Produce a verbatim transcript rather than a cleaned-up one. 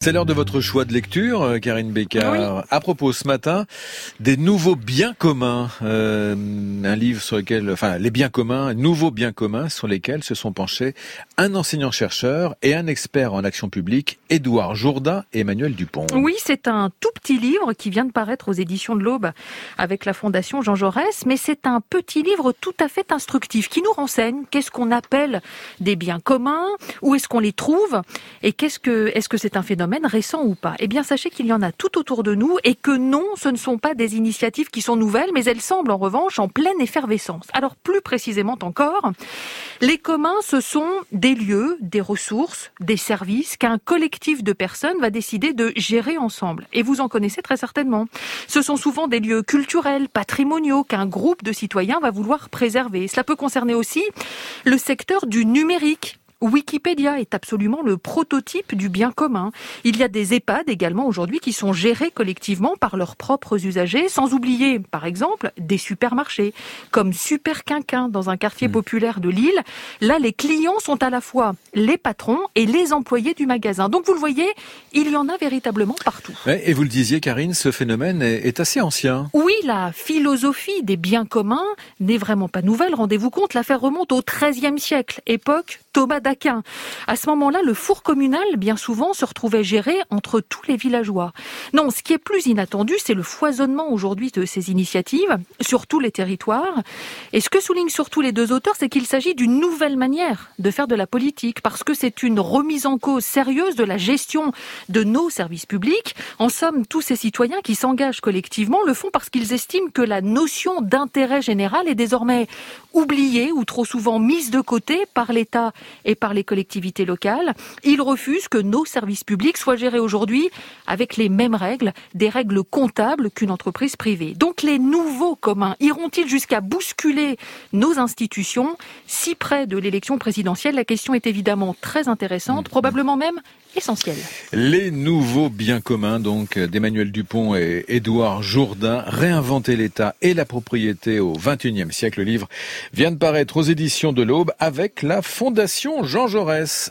C'est l'heure de votre choix de lecture, Karine Bécard. Oui. À propos, ce matin, des nouveaux biens communs. Euh, un livre sur lequel, enfin, les biens communs, nouveaux biens communs sur lesquels se sont penchés un enseignant-chercheur et un expert en action publique, Édouard Jourdain et Emmanuel Dupont. Oui, c'est un tout petit livre qui vient de paraître aux éditions de l'Aube avec la Fondation Jean Jaurès, mais c'est un petit livre tout à fait instructif qui nous renseigne qu'est-ce qu'on appelle des biens communs, où est-ce qu'on les trouve et qu'est-ce que, est-ce que c'est un phénomène récent ou pas. Eh bien, sachez qu'il y en a tout autour de nous et que non, ce ne sont pas des initiatives qui sont nouvelles, mais elles semblent en revanche en pleine effervescence. Alors, plus précisément encore, les communs, ce sont des lieux, des ressources, des services qu'un collectif de personnes va décider de gérer ensemble. Et vous en connaissez très certainement. Ce sont souvent des lieux culturels, patrimoniaux, qu'un groupe de citoyens va vouloir préserver. Cela peut concerner aussi le secteur du numérique. Wikipédia est absolument le prototype du bien commun. Il y a des EHPAD également aujourd'hui qui sont gérés collectivement par leurs propres usagers, sans oublier, par exemple, des supermarchés, comme Super Quinquin dans un quartier mmh. populaire de Lille. Là, les clients sont à la fois les patrons et les employés du magasin. Donc, vous le voyez, il y en a véritablement partout. Ouais, et vous le disiez, Karine, ce phénomène est, est assez ancien. Oui, la philosophie des biens communs n'est vraiment pas nouvelle. Rendez-vous compte, l'affaire remonte au treizième siècle, époque Thomas d'Aquin. À ce moment-là, le four communal, bien souvent, se retrouvait géré entre tous les villageois. Non, ce qui est plus inattendu, c'est le foisonnement aujourd'hui de ces initiatives sur tous les territoires. Et ce que soulignent surtout les deux auteurs, c'est qu'il s'agit d'une nouvelle manière de faire de la politique, parce que c'est une remise en cause sérieuse de la gestion de nos services publics. En somme, tous ces citoyens qui s'engagent collectivement le font parce qu'ils estiment que la notion d'intérêt général est désormais oubliée ou trop souvent mise de côté par l'État et par les collectivités locales. Ils refusent que nos services publics soient gérés aujourd'hui avec les mêmes règles, des règles comptables qu'une entreprise privée. Donc les nouveaux communs iront-ils jusqu'à bousculer nos institutions si près de l'élection présidentielle? La question est évidemment très intéressante, probablement même essentielle. Les nouveaux biens communs donc d'Emmanuel Dupont et Édouard Jourdain, réinventer l'État et la propriété au vingt et unième siècle. Le livre vient de paraître aux éditions de l'Aube avec la Fondation Jean Jaurès.